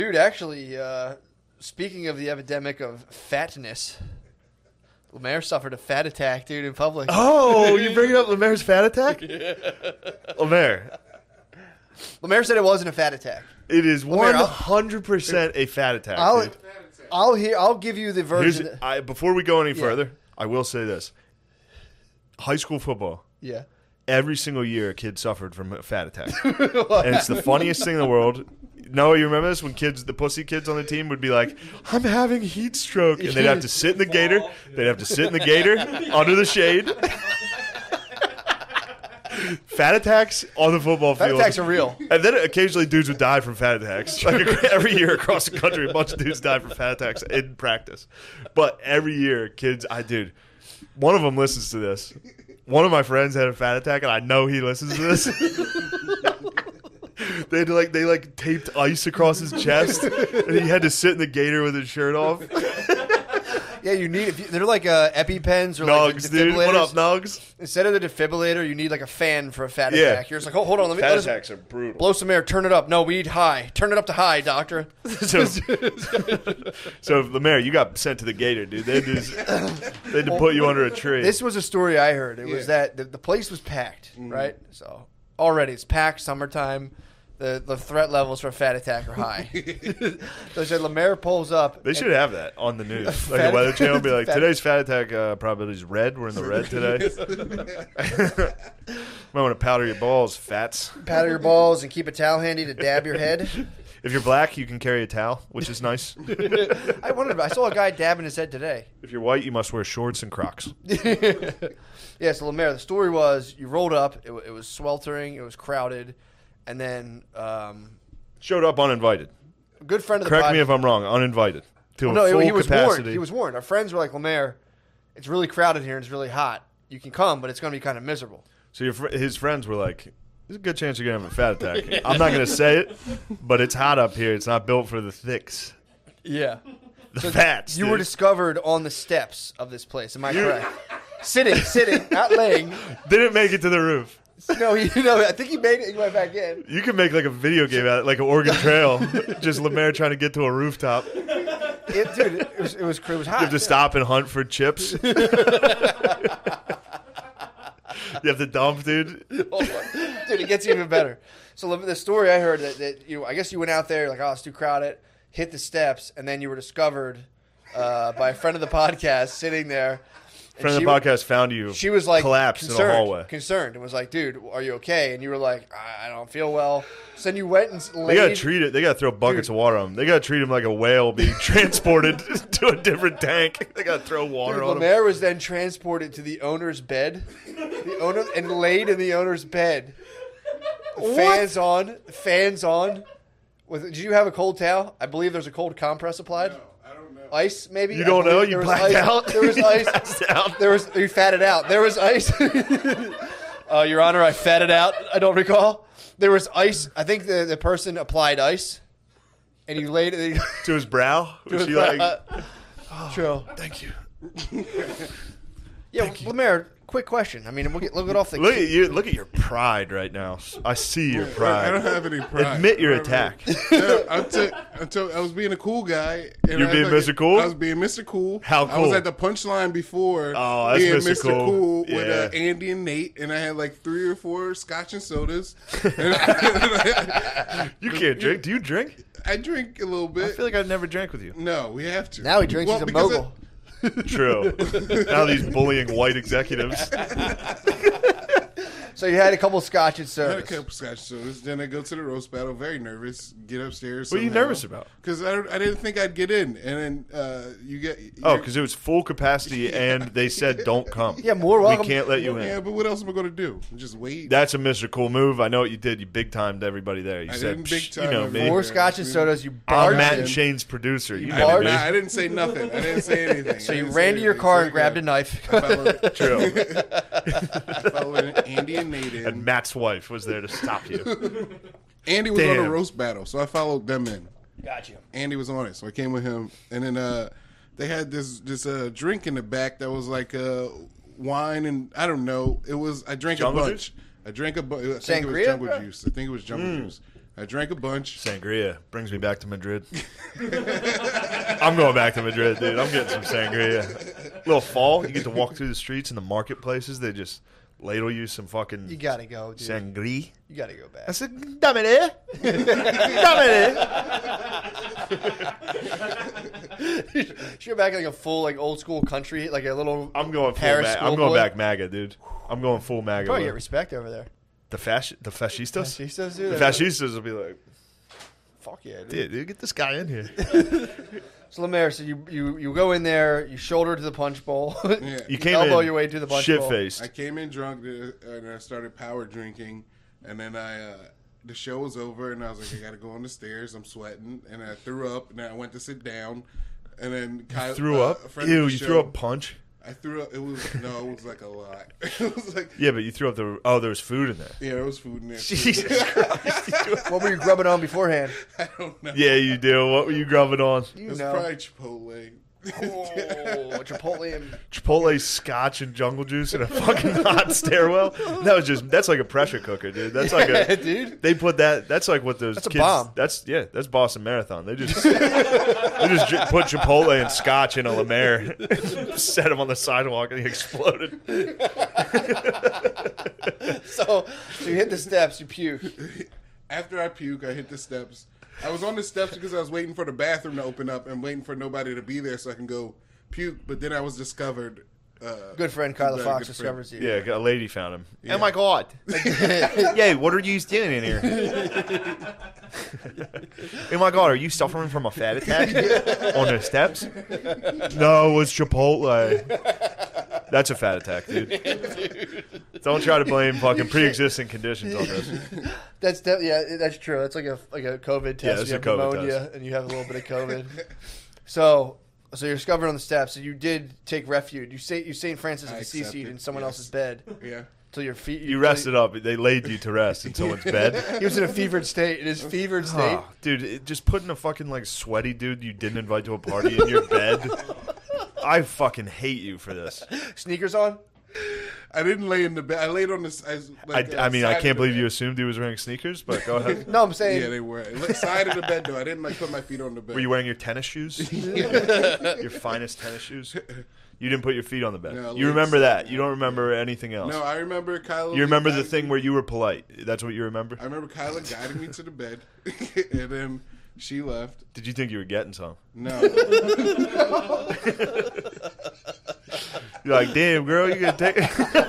Dude, actually, speaking of the epidemic of fatness, Lemaire suffered a fat attack, dude, in public. Oh, you bringing up Lemaire's fat attack? Yeah. Lemaire said it wasn't a fat attack. It is Lemaire, 100% a fat attack. Dude. I'll give you the version. Before we go any further, I will say this: high school football. Yeah. Every single year, a kid suffered from a fat attack, and it's the funniest thing in the world. Noah, you remember this when the pussy kids on the team would be like, "I'm having heat stroke," and they'd have to sit in the gator. They'd have to sit in the gator under the shade. Fat attacks on the football field. Fat attacks are real. And then occasionally dudes would die from fat attacks. Like every year across the country, a bunch of dudes die from fat attacks in practice. But every year, kids, one of them listens to this. One of my friends had a fat attack, and I know he listens to this. They taped ice across his chest, and he had to sit in the gator with his shirt off. Yeah, you need they're like EpiPens or Nugs, like dude. defibrillators. What up, Nugs? Instead of the defibrillator, you need like a fan for a fat attack. You're just like, hold on, let me Fat attacks are brutal. blow some air, turn it up. No, we need high. Turn it up to high, doctor. So Lemaire, you got sent to the gator, dude. They had to put you under a tree. This was a story I heard. It was that the place was packed, right? So already it's packed, summertime. The threat levels for a fat attack are high. So I said, Lemaire pulls up. They should have that on the news. Like a Weather Channel would be like, today's fat attack probability is red. We're in the red today. Might want to powder your balls, fats. Powder your balls and keep a towel handy to dab your head. If you're black, you can carry a towel, which is nice. I saw a guy dabbing his head today. If you're white, you must wear shorts and Crocs. Yeah, so Lemaire, the story was you rolled up. It was sweltering. It was crowded. And then showed up uninvited. A good friend of the Correct me if I'm wrong. Uninvited to a full he was capacity. warned. He was warned. Our friends were like, Lemaire, it's really crowded here and it's really hot. You can come, but it's going to be kind of miserable. So his friends were like, "There's a good chance you're going to have a fat attack." I'm not going to say it, but it's hot up here. It's not built for the thicks. Yeah, the fats. You were discovered on the steps of this place. Am I correct? Sitting, not laying. Didn't make it to the roof. No, I think he made it. He went back in. You can make like a video game out of it, like an Oregon Trail. Just Lemaire trying to get to a rooftop. It was hot. You have to stop and hunt for chips. You have to dump, dude. Dude, it gets even better. So the story I heard that I guess you went out there like, oh, it's too crowded, hit the steps, and then you were discovered by a friend of the podcast sitting there. Friend of the podcast found you. She was like collapsed in the hallway. Concerned, and was like, "Dude, are you okay?" And you were like, "I don't feel well." So then you went and laid. They gotta treat it. They gotta throw buckets of water on him. They gotta treat him like a whale being transported to a different tank. They gotta throw water on him. Lemaire was then transported to the owner's bed, and laid in the owner's bed. Fans on. Did you have a cold towel? I believe there's a cold compress applied. No, I don't know. Ice, maybe? You don't know? You blacked out? There was ice. You fatted out. There was ice. Your Honor, I fatted out. I don't recall. There was ice. I think the person applied ice, and he laid it to his brow. Was she like, "True, thank you." Yeah, Lemaire. Quick question. I mean, look at off the. Look at your pride right now. I see your pride. I don't have any pride. Admit your attack. I was being a cool guy. And You're being Mr. Cool? I was being Mr. Cool. How cool? I was at the punchline before. Oh, that's being Mr. Cool. With Andy and Nate, and I had like 3 or 4 scotch and sodas. You can't drink. Do you drink? I drink a little bit. I feel like I've never drank with you. No, we have to. Now he drinks. He's a mogul. True. Now these bullying white executives. So you had a couple scotch and I sodas. had a couple scotch sodas. Then I go to the roast battle, very nervous. Get upstairs. What are you nervous about? Because I didn't think I'd get in, and then you get. Because it was full capacity, and they said don't come. Yeah, more welcome. We can't let you in. Yeah, but what else am I going to do? Just wait. That's a Mr. Cool move. I know what you did. You big timed everybody there. You I said, didn't big time you know me. More scotch and sodas. You I'm barged Matt in. and Shane's producer. You You know barged me. I didn't say nothing. I didn't say anything. So you ran to your car and grabbed a knife. True. I followed Andy and Nate in. And Matt's wife was there to stop you. Andy was on Damn. a roast battle, so I followed them in. Gotcha. Andy was on it, so I came with him. And then they had this drink in the back that was like wine and I don't know. I drank Jungle a bunch. juice? I drank a bunch. I think it was Sangria, jungle bro? juice. I think it was jungle juice. I drank a bunch. Sangria brings me back to Madrid. I'm going back to Madrid, dude. I'm getting some sangria. Little fall, you get to walk through the streets and the marketplaces. They just ladle you some fucking You gotta go, dude. sangria. You gotta go back. I said, dámele. Should go back like a full like old school country, like a little. I'm going full Paris I'm going schoolboy. back MAGA, dude. I'm going full MAGA. Probably with get respect over there. the fascistas? Fascistas, dude. The fascistas will be like, Fuck yeah, dude. dude, get this guy in here. So Lemaire, so you go in there, you shoulder to the punch bowl, Yeah. You came elbow in your way to the punch bowl. shit-faced. I came in drunk and I started power drinking, and then the show was over, and I was like, I gotta go on the stairs. I'm sweating, and I threw up, and then I went to sit down, and then Kyle Threw up? a friend of Ew, the you show- threw up punch? I threw up. It was like a lot. It was like Yeah, but you threw up there was food in there. there was food in there. too. Jesus Christ. What were you grubbing on beforehand? I don't know. Yeah, you do. What were you grubbing on? It You was know. probably Chipotle. Oh, Chipotle and Chipotle scotch and jungle juice in a fucking hot stairwell? That's like a pressure cooker, dude. That's like Yeah, a dude. They put that's like what those That's a kids bomb. That's Boston Marathon. They just put Chipotle and scotch in a Lemaire, set him on the sidewalk, and he exploded. So you hit the steps, you puke. After I puke, I hit the steps. I was on the steps because I was waiting for the bathroom to open up and waiting for nobody to be there so I can go puke. But then I was discovered. Good friend by a Kyla good Fox friend. discovers you. Yeah, a lady found him. Yeah. Oh my god! Yeah, what are you doing in here? Oh my god, are you suffering from a fat attack on the steps? No, it's Chipotle. That's a fat attack, dude. Don't try to blame fucking pre-existing conditions on this. That's true. That's like a COVID test. Yeah, it's you a have COVID pneumonia test. and you have a little bit of COVID. So you're discovered on the steps. So you did take refuge. You St. Francis of I Assisi accepted, in someone yes. else's bed Yeah. till your feet. You rested up. They laid you to rest in someone's bed. He was in a fevered state. In his fevered state. Oh, dude, just putting a fucking like sweaty dude you didn't invite to a party in your bed. I fucking hate you for this. Sneakers on. I didn't lay in the bed. I laid on the. I mean, I can't believe you assumed he was wearing sneakers, but go ahead. No, I'm saying. Yeah, they were. Side of the bed, though. I didn't put my feet on the bed. Were you wearing your tennis shoes? Your finest tennis shoes? You didn't put your feet on the bed. No, You remember that. You don't remember anything else. No, I remember Kyla. You remember the guided thing me- where you were polite. That's what you remember? I remember Kyla guiding me to the bed, and then she left. Did you think you were getting some? No. You're like, damn, girl, you gonna take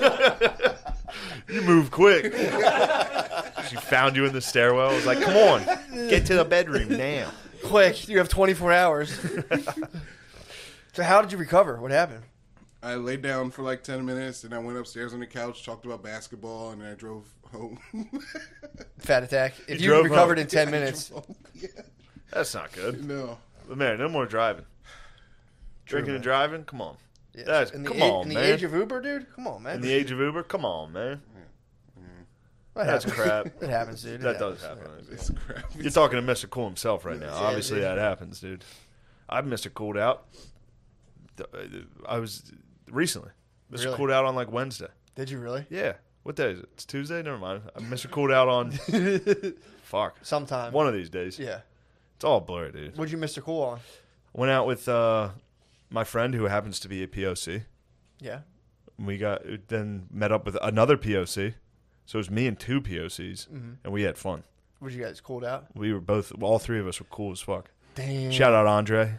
You move quick. She found you in the stairwell. I was like, come on, get to the bedroom now. Quick, you have 24 hours. So how did you recover? What happened? I laid down for like 10 minutes, and I went upstairs on the couch, talked about basketball, and I drove home. Fat attack. If You you drove recovered home. in 10 minutes. Yeah. That's not good. No. But man, no more driving. Drinking and driving? Come on. Yeah. That's, in the come a- on, in the man. age of Uber, dude? Come on, man. In the age of Uber? Come on, man. That That's happens. crap. It happens, dude. It That does happens. happen. It's crap. You're talking to Mr. Cool himself right now. Yeah, Obviously, dude. that happens, dude. I've Mr. Cooled out. I was recently. Mr. Really? Cooled out on like Wednesday. Did you really? Yeah. What day is it? It's Tuesday? Never mind. I Mr. Cooled out on. Fuck. Sometime. One of these days. Yeah. It's all blurry, dude. What'd you Mr. Cool on? Went out with my friend who happens to be a POC. Yeah. We then met up with another POC. So it was me and two POCs, Mm-hmm. and we had fun. What'd you guys cooled out? We were all three of us were cool as fuck. Damn. Shout out Andre.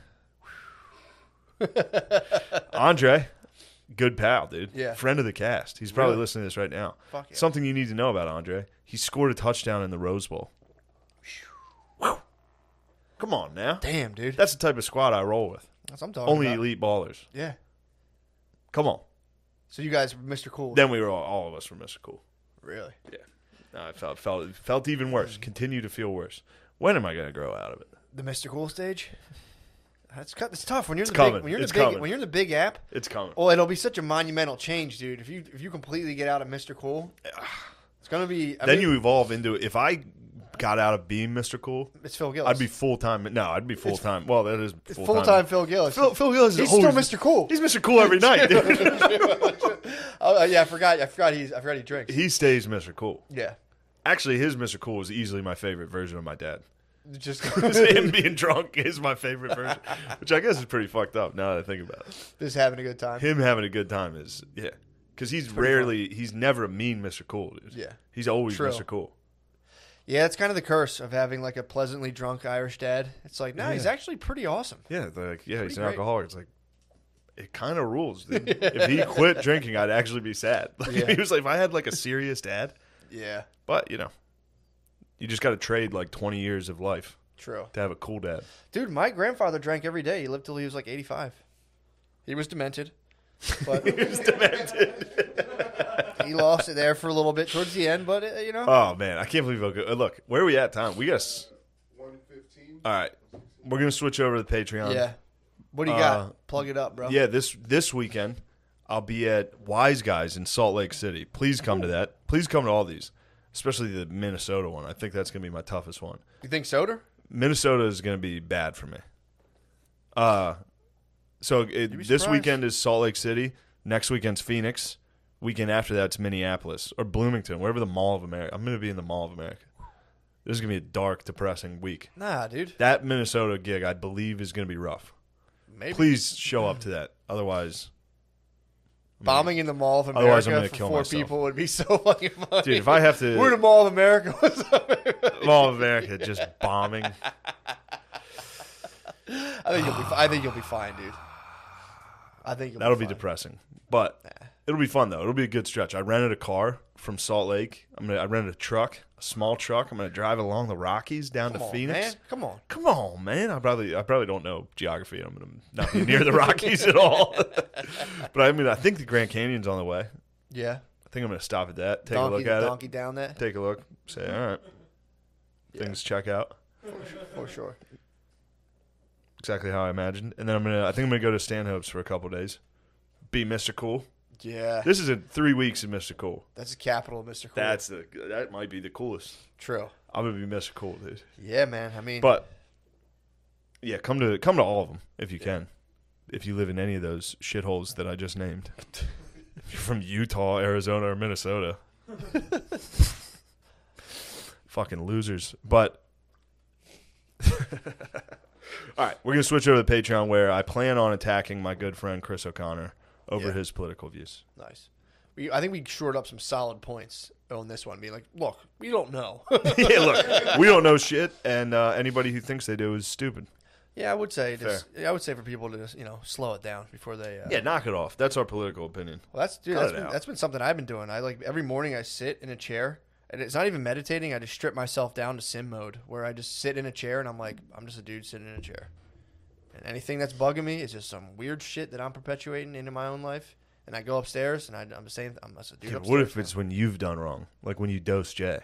Andre, good pal, dude. Yeah. Friend of the cast. He's probably Really? listening to this right now. Fuck yeah. Something you need to know about Andre. He scored a touchdown in the Rose Bowl. Whew. Come on now. Damn, dude. That's the type of squad I roll with. That's what I'm talking Only about. elite ballers. Yeah. Come on. So you guys were Mr. Cool. Then we were all of us were Mr. Cool. Really? Yeah. No, it felt even worse. Continue to feel worse. When am I going to grow out of it? The Mr. Cool stage? It's tough when you're It's in the coming. big when you're in It's the big coming. when you're in the big app. It's coming. Oh, it'll be such a monumental change, dude. If you completely get out of Mr. Cool, it's gonna be. Then you evolve into if I got out of being Mr. Cool, It's Phil Gillis. I'd be full time. No, I'd be full time. Well, that is It's full full time Phil Gillis. Phil Gillis is He's still always- Mr. Cool. He's Mr. Cool every night, dude. Oh yeah, I forgot he drinks. He stays Mr. Cool. Yeah. Actually, his Mr. Cool is easily my favorite version of my dad. Just Him being drunk is my favorite version, which I guess is pretty fucked up now that I think about it. just having a good time. Him having a good time is, yeah. Because he's never a mean Mr. Cool, dude. Yeah. He's always True. Mr. Cool. Yeah, it's kind of the curse of having like a pleasantly drunk Irish dad. It's like, no, he's actually pretty awesome. Yeah, he's an great. alcoholic. It's like, it kind of rules, dude. If he quit drinking, I'd actually be sad. Like, Yeah. He was like, if I had like a serious dad, Yeah, but you just got to trade like 20 years of life true. to have a cool dad. Dude, my grandfather drank every day. He lived till he was like 85. He was demented, but He was demented. he lost it there for a little bit towards the end. But Oh man, I can't believe how good. Look, where are we at time? We got. 1:15. All right, we're gonna switch over to the Patreon. yeah. What do you got? Plug it up, bro. Yeah, this weekend I'll be at Wise Guys in Salt Lake City. Please come to that. Please come to all these, especially the Minnesota one. I think that's gonna be my toughest one. You think soda? Minnesota is gonna be bad for me. So this surprised. weekend is Salt Lake City. Next weekend's Phoenix. Weekend after that's Minneapolis or Bloomington, wherever the Mall of America. I'm gonna be in the Mall of America. This is gonna be a dark, depressing week. Nah, dude. That Minnesota gig, I believe, is gonna be rough. Maybe. Please show up to that. Otherwise, Bombing in the Mall of Otherwise, I'm America gonna for kill 4 myself. people would be so fucking funny. dude, if I have to, We're in the Mall of America. What's up? Mall of America just bombing. I think you'll be fine, dude. I think That'll be fine. depressing, but it'll be fun though. It'll be a good stretch. I rented a car from Salt Lake. I rented a truck, a small truck. I'm gonna drive along the Rockies down Come to on, Phoenix. man. Come on. Come on, man. I probably don't know geography. I'm gonna not be near the Rockies at all. But I think the Grand Canyon's on the way. Yeah. I think I'm gonna stop at that. Take Donkey, a look at donkey down that it. Take a look. Say, all right. Things check out for sure. exactly how I imagined. And then I think I'm gonna go to Stanhope's for a couple days. Be Mr. Cool. Yeah. This is 3 weeks of Mr. Cool. That's the capital of Mr. Cool. That might be the coolest. true. I'm gonna be Mr. Cool, dude. Yeah, man. I mean, But yeah, come to all of them if you can. If you live in any of those shitholes that I just named, if you're from Utah, Arizona, or Minnesota, fucking losers. But all right, we're gonna switch over to the Patreon where I plan on attacking my good friend Chris O'Connor over Yeah. his political views. nice. I think we shored up some solid points on this one. Being like, look, we don't know. Yeah, look, we don't know shit, and anybody who thinks they do is stupid. Yeah, I would say for people to just, slow it down before they. Yeah, knock it off. That's our political opinion. Well, Cut it out. that's been something I've been doing. I like every morning I sit in a chair, and it's not even meditating. I just strip myself down to sim mode, where I just sit in a chair and I'm like, I'm just a dude sitting in a chair, and anything that's bugging me is just some weird shit that I'm perpetuating into my own life. And I go upstairs and I'm saying I'm just a dude Yeah, upstairs. what if now. it's when you've done wrong, like when you dose Jay?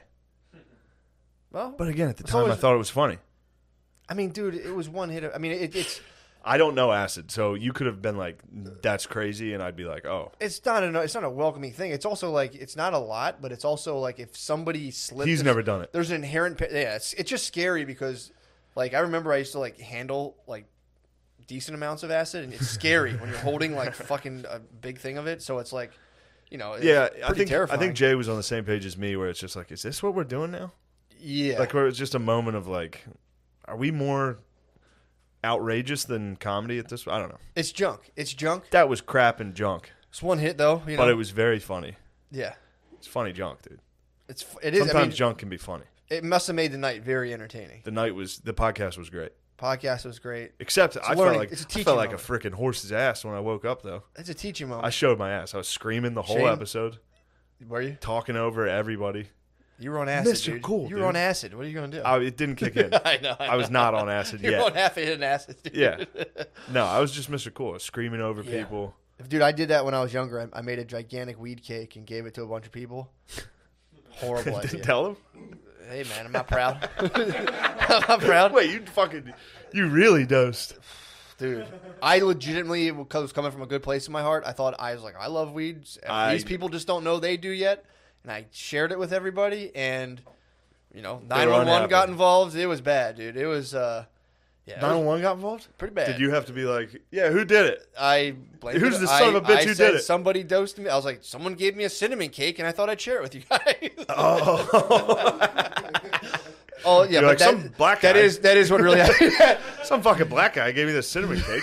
Well, But again, at the It's time, always- I thought it was funny. I mean, dude, it was one hit. I mean, it's I don't know acid, so you could have been like, "That's crazy," and I'd be like, "Oh, it's not a welcoming thing. It's also like it's not a lot, but it's also like if somebody slips. he's never done it." There's an inherent. Yeah, it's just scary because, like, I remember I used to like handle like decent amounts of acid, and it's scary when you're holding like fucking a big thing of it. So it's like, it's Yeah, I pretty think terrifying. Jay was on the same page as me, where it's just like, "Is this what we're doing now?" Yeah, Like, where it's just a moment of like, "Are we more outrageous than comedy at this?" I don't know. it's junk. It's junk. That was crap and junk, It's one hit though. but it was very funny. yeah. It's funny junk, dude. It is. Sometimes I mean, junk can be funny. it must have made the night very entertaining. The podcast was great. Podcast was great. Except I learning- felt it's a like I teaching felt like a moment. freaking horse's ass when I woke up though. It's a teaching moment. I showed my ass. I was screaming the whole Shane? episode, Were you? talking over everybody. You were on acid, Mr. dude. Cool, You were dude. on acid. What are you going to do? It didn't kick in. I know. I was not on acid You're yet. on half a hit acid, dude. Yeah. No, I was just Mr. Cool. I was screaming over Yeah. people. Dude, I did that when I was younger. I made a gigantic weed cake and gave it to a bunch of people. Horrible idea. Didn't tell them? Hey, man, I'm not proud. I'm not proud. Wait, you really dosed. Dude, I legitimately was coming from a good place in my heart. I was like, I love weed. These people just don't know they do yet. And I shared it with everybody, and 911 got unhappy. involved. It was bad, dude. It was Yeah, it was 911 got involved? pretty bad. Did you have to be like, yeah, who did it? I blamed Who's it. the son of a bitch I who said did it? Somebody dosed me. I was like, someone gave me a cinnamon cake, and I thought I'd share it with you guys. Oh yeah, You're but like, some black guy. that is what really happened. Some fucking black guy gave me this cinnamon cake.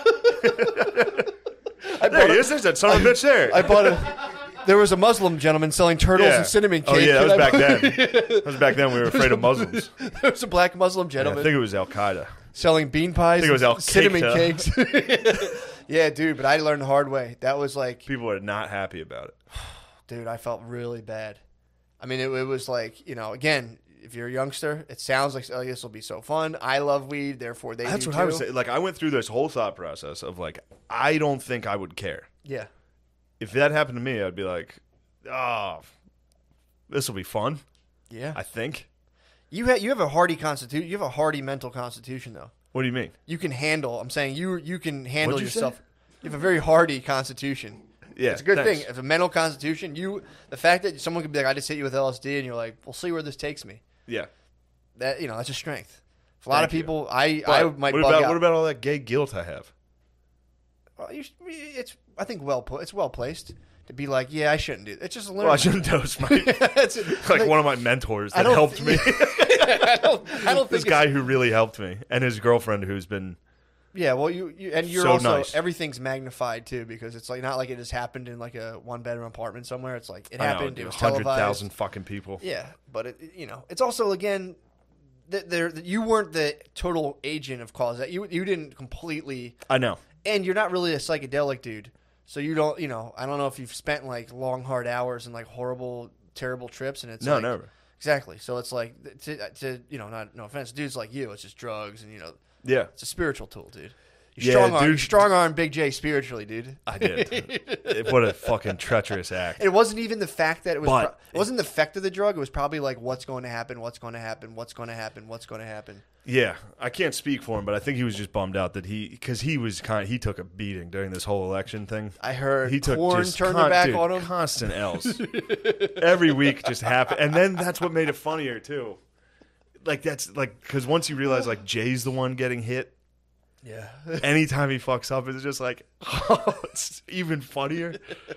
I There bought he a- is. There's that son of a bitch there. I bought a. There was a Muslim gentleman selling turtles and cinnamon cake. Oh, yeah, that was and back I- then. That was back then. We were afraid of Muslims. There was a black Muslim Yeah, I gentleman think it was Al-Qaeda. selling bean pies. I think it was and Al cinnamon Qaeda. cakes. Yeah, dude, but I learned the hard way. That was like, People are not happy about it. dude, I felt really bad. I mean, it was like, again, if you're a youngster, it sounds like, oh, this will be so fun. I love weed, therefore they That's do what too. I was saying. Like, I went through this whole thought process of, like, I don't think I would care. Yeah. If that happened to me, I'd be like, oh, this will be fun, Yeah. I think. You have a hardy constitution. You have a hardy mental constitution, though. What do you mean? You can handle. I'm saying you can handle What'd you say? yourself. You have a very hardy constitution. Yeah, It's a good thanks. thing. If a mental constitution, the fact that someone could be like, I just hit you with LSD, and you're like, we'll see where this takes me. Yeah. That's a strength. For a lot of Thank you. people, I But might what bug about, out. what about all that gay guilt I have? Well, it's I think it's well placed to be like, yeah, I shouldn't do it. It's just a Well, I learning. shouldn't dose my It's like one of my mentors I that don't helped me. I don't This think guy who really helped me, and his girlfriend who's been. Yeah, well, you're So also nice. everything's magnified too, because it's like not like it just happened in like a 1-bedroom apartment somewhere. It's like it I know, happened. dude, It was 100,000 televised. fucking people. Yeah, but it's also again, you weren't the total agent of cause. That you didn't completely, I know. and you're not really a psychedelic dude. So you don't, I don't know if you've spent like long, hard hours and like horrible, terrible trips, and it's No, like, never. exactly. So it's like to no offense, dudes like you, it's just drugs, and Yeah, it's a spiritual tool, dude. Yeah, dude. You strong arm Big J spiritually, dude. I did. What a fucking treacherous act. It wasn't even the fact that it was. But- It wasn't the effect of the drug. It was probably like, what's going to happen? What's going to happen? What's going to happen? What's going to happen? Yeah, I can't speak for him, but I think he was just bummed out that he took a beating during this whole election thing. I heard He took Korn just turned their back on him. constant L's. Every week just happened, and then that's what made it funnier too. Like that's like because once you realize like Jay's the one getting hit, Yeah. anytime he fucks up, it's just like it's even funnier.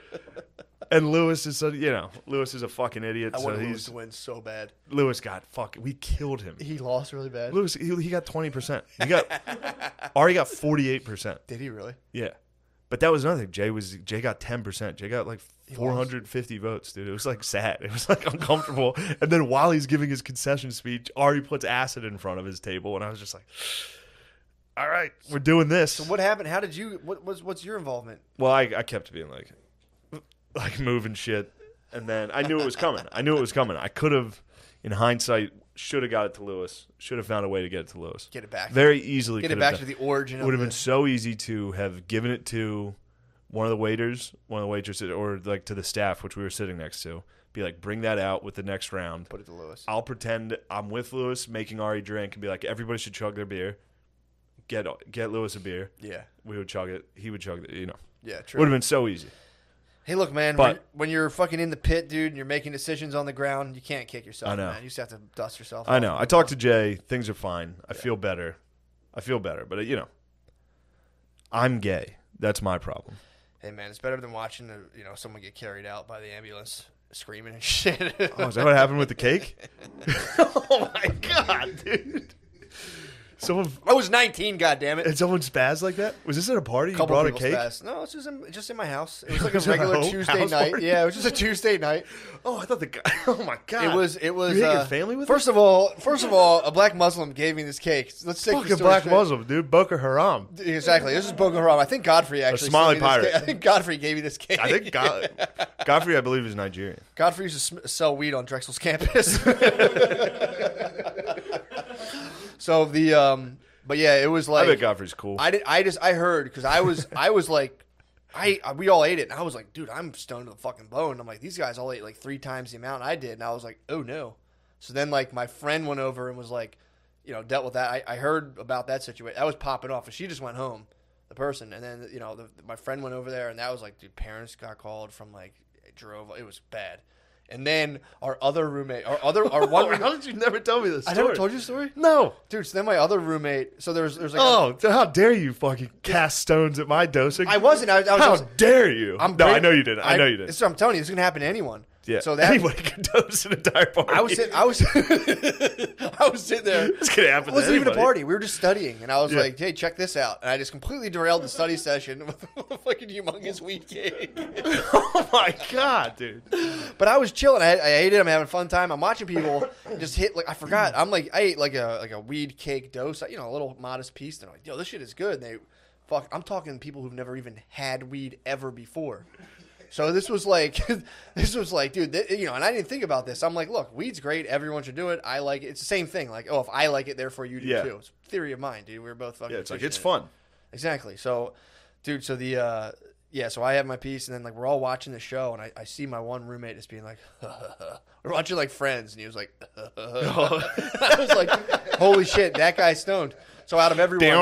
And Lewis is Lewis is a fucking idiot. I So wanted Lewis to win so bad. Lewis got we killed him. He lost really bad. Lewis he got 20%. Ari got 48%. Did he really? Yeah. But that was another thing. Jay got 10%. Jay got like 450 votes, dude. It was like sad. It was like uncomfortable. And then while he's giving his concession speech, Ari puts acid in front of his table, and I was just like, all right, we're doing this. So what happened? How did you? What's your involvement? Well, I kept being like moving shit, and then I knew it was coming. I could have, in hindsight, should have got it to Lewis. Should have found a way to get it to Lewis. Get it back. Very easily. Get it could back have to done. the origin. It would have of been so easy to have given it to one of the waiters, one of the waitresses, or like to the staff, which we were sitting next to. Be like, bring that out with the next round. Put it to Lewis. I'll pretend I'm with Lewis, making Ari drink, and be like, everybody should chug their beer. Get Lewis a beer. Yeah. We would chug it. He would chug it. Yeah. True. Would have been so easy. Hey, look, man. But- when you're fucking in the pit, dude, and you're making decisions on the ground, you can't kick yourself. I know. Man. You just have to dust yourself. I off. know. I talked to Jay. Things are fine. I feel better. But I'm gay. That's my problem. Hey, man, it's better than watching someone get carried out by the ambulance screaming and shit. Oh, is that what happened with the cake? Oh my god, dude! Someone I was 19. Goddammit. and someone spazzed like that. Was this at a party? You Couple brought a people cake? spazzed. No, it's just in my house. It was like a Was it a regular home Tuesday house night. party? Yeah, it was just a Tuesday night. Oh, I thought the guy. Oh my god! It was. You hate your family with first of all, a black Muslim gave me this cake. Let's take the fucking story black straight. Muslim, dude. Boko Haram. Exactly. This is Boko Haram. I think Godfrey actually. Somali sent me this pirate. cake. I think Godfrey gave me this cake. I think Godfrey, I believe, is Nigerian. Godfrey used to sell weed on Drexel's campus. So but yeah, it was like I bet Godfrey's cool. I heard because I was like, we all ate it, and I was like, dude, I'm stoned to the fucking bone. I'm like, these guys all ate like 3 times the amount I did, and I was like, oh no. So then like my friend went over and was like, dealt with that. I heard about that situation. I was popping off, and she just went home, the person, and then my friend went over there, and that was like, dude, parents got called from like it was bad. And then our other roommate, our one. How did you never tell me this I story? never told you the story, No. dude. So then my other roommate. So there's like. Oh, how dare you fucking cast stones at my dosing? I wasn't. I How was. dare you? I'm No, I great- know you didn't. I know you didn't. So I'm telling you, this is gonna happen to anyone. Yeah. So that anybody can dose an entire party. I was sitting. I was sitting there. It's gonna happen. It wasn't to even a anybody. party. We were just studying, and I was Yeah. like, "Hey, check this out!" And I just completely derailed the study session with a fucking humongous weed cake. Oh my god, dude! But I was chilling. I ate it. I'm having a fun time. I'm watching people just hit. Like I forgot. I ate like a weed cake dose. You know, a little modest piece. They're like, "Yo, this shit is good." And I'm talking people who've never even had weed ever before. So this was like, dude, you know, and I didn't think about this. I'm like, look, weed's great. Everyone should do it. I like it. It's the same thing. Like, oh, if I like it, therefore you do Yeah. too. It's a theory of mine, dude. We were both fucking. Yeah, it's like pushing it's it. fun. Exactly. So, dude, so so I have my piece, and then like we're all watching the show, and I see my one roommate just being like, we're watching like Friends, and he was like, I was like, holy shit, that guy's stoned. So out of everyone,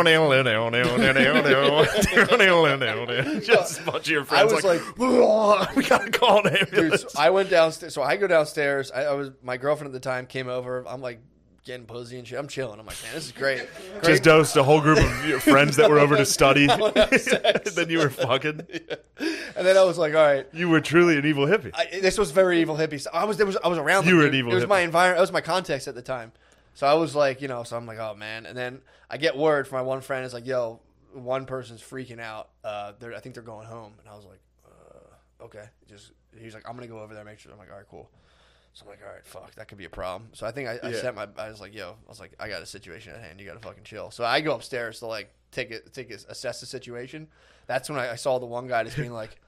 just a bunch of your friends. I was like, we gotta call an dude, ambulance. so I went downstairs. So I go downstairs. My girlfriend at the time came over. I'm like getting pussy and shit. I'm chilling. I'm like, man, this is great. Just dosed a whole group of your friends that were over to study. Then you were fucking. And then I was like, all right. You were truly an evil hippie. This was very evil hippie. So I was around. You them, were dude. an evil It was hippie. my environment. It was my context at the time. So I was like, you know, so I'm like, oh man. And then I get word from my one friend. It's like, yo, one person's freaking out. I think they're going home. And I was like, okay. He's like, I'm gonna go over there and make sure. I'm like, all right, cool. So I'm like, all right, fuck, that could be a problem. So I think I was like, I got a situation at hand. You gotta fucking chill. So I go upstairs to like assess the situation. That's when I saw the one guy just being like,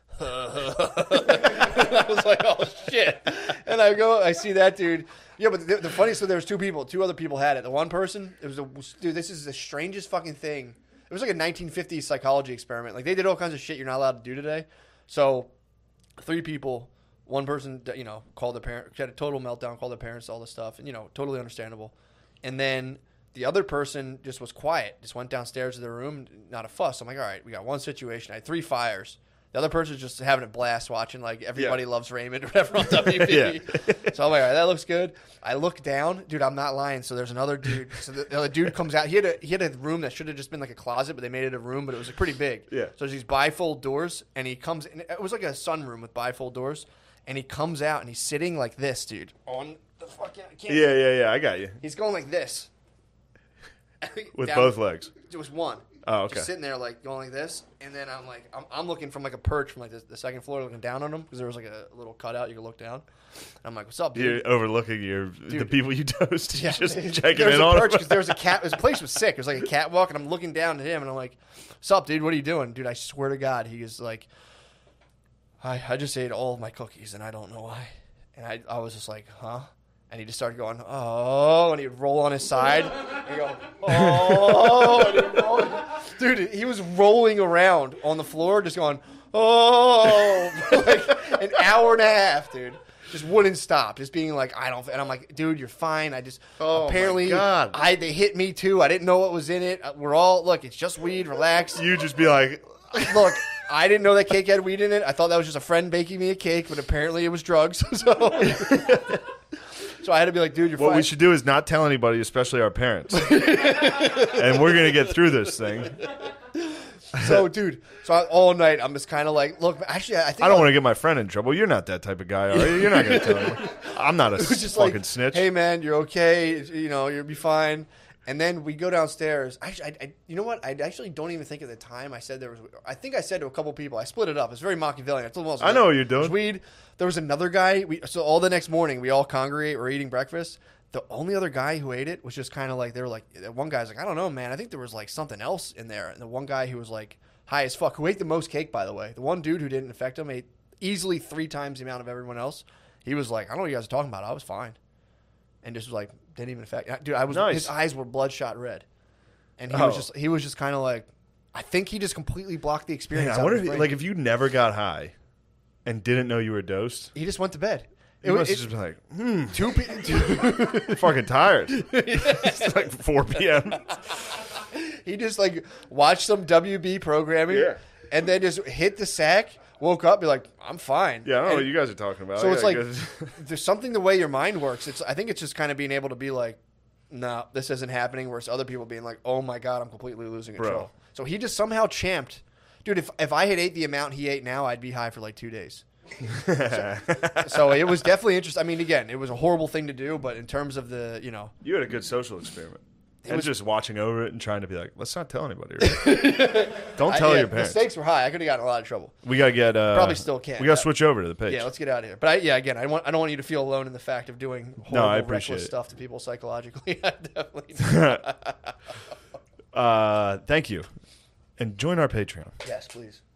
I was like, oh shit. And I see that dude. Yeah, but the funny, so there was two other people had it. The one person, dude, this is the strangest fucking thing. It was like a 1950s psychology experiment. Like they did all kinds of shit you're not allowed to do today. So 3 people, one person, you know, called their parent, had a total meltdown, called their parents, all this stuff, and you know, totally understandable. And then the other person just was quiet, just went downstairs to their room, not a fuss. I'm like, all right, we got one situation. I had 3 fires. The other person's just having a blast watching like Everybody Loves Raymond or whatever on WB. Yeah. So I'm like, all right, that looks good. I look down, dude. I'm not lying. So there's another dude. So the other dude comes out. He had a room that should have just been like a closet, but they made it a room. But it was like pretty big. Yeah. So there's these bifold doors, and he comes. And it was like a sunroom with bifold doors, and he comes out and he's sitting like this, dude, on the fucking. I can't, Yeah. I got you. He's going like this. With Down- both legs. It was one. Oh, okay. Just sitting there like going like this, and then I'm looking from like a perch from like the second floor, looking down on him because there was like a little cutout you could look down. And I'm like, "What's up, dude?" You're overlooking the people you dosed. Yeah. Just checking There was in a on perch them. because there was a cat. The place was sick. It was like a catwalk, and I'm looking down at him, and I'm like, "What's up, dude? What are you doing, dude?" I swear to God, he is like, I just ate all of my cookies, and I don't know why. And I was just like, huh? And he just started going, oh, and he'd roll on his side. And he'd go, oh. And he'd roll. Dude, he was rolling around on the floor, just going, oh, for like an hour and a half, dude. Just wouldn't stop, just being like, I don't. And I'm like, dude, you're fine. Apparently, my God. they hit me too. I didn't know what was in it. We're all, look, it's just weed. Relax. You just be like, Look, I didn't know that cake had weed in it. I thought that was just a friend baking me a cake, but apparently it was drugs. So I had to be like, dude, you're what fine. we should do is not tell anybody, especially our parents. And we're going to get through this thing. So, dude, all night I'm just kind of like, look, actually, I think I don't want to get my friend in trouble. You're not that type of guy, are you? You're not going to tell him. I'm not a It was just fucking like, snitch. hey, man, you're okay. You know, you'll be fine. And then we go downstairs. Actually, you know what? I actually don't even think at the time I said I think I said to a couple people, I split it up. It's very Machiavellian. I told them I know what you're doing. There's weed. There was another guy. So all the next morning, we all congregate. We're eating breakfast. The only other guy who ate it was just kind of like, they were like, one guy's like, I don't know, man. I think there was like something else in there. And the one guy who was like high as fuck, who ate the most cake, by the way. The one dude who didn't affect him ate easily 3 times the amount of everyone else. He was like, I don't know what you guys are talking about. I was fine. And just was like, didn't even affect. Dude, Nice. His eyes were bloodshot red. And Oh. he was just kind of like, I think he just completely blocked the experience. Man, out I wonder of his if, brain. like, if you never got high and didn't know you were dosed, He just went to bed. you must have just been like, two fucking tired. It's like 4 p.m. He just like watched some WB programming, Yeah. and then just hit the sack, woke up, be like, I'm fine. Yeah, I don't know And what you guys are talking about. so I it's gotta like go- there's something the way your mind works. I think it's just kind of being able to be like, no, this isn't happening. Whereas other people being like, oh my god, I'm completely losing control. Bro. So he just somehow champed. Dude, if I had ate the amount he ate now, I'd be high for like 2 days. So it was definitely interesting. I mean, again, it was a horrible thing to do, but in terms of the, You had a good social experiment. And was- just watching over it and trying to be like, let's not tell anybody. Don't tell your The parents. stakes were high. I could have gotten in a lot of trouble. We gotta get. Probably still can't. We gotta switch over to the page. Yeah, let's get out of here. But again, I don't want you to feel alone in the fact of doing horrible, I appreciate reckless it. stuff to people psychologically. I definitely. Thank you, and join our Patreon. Yes, please.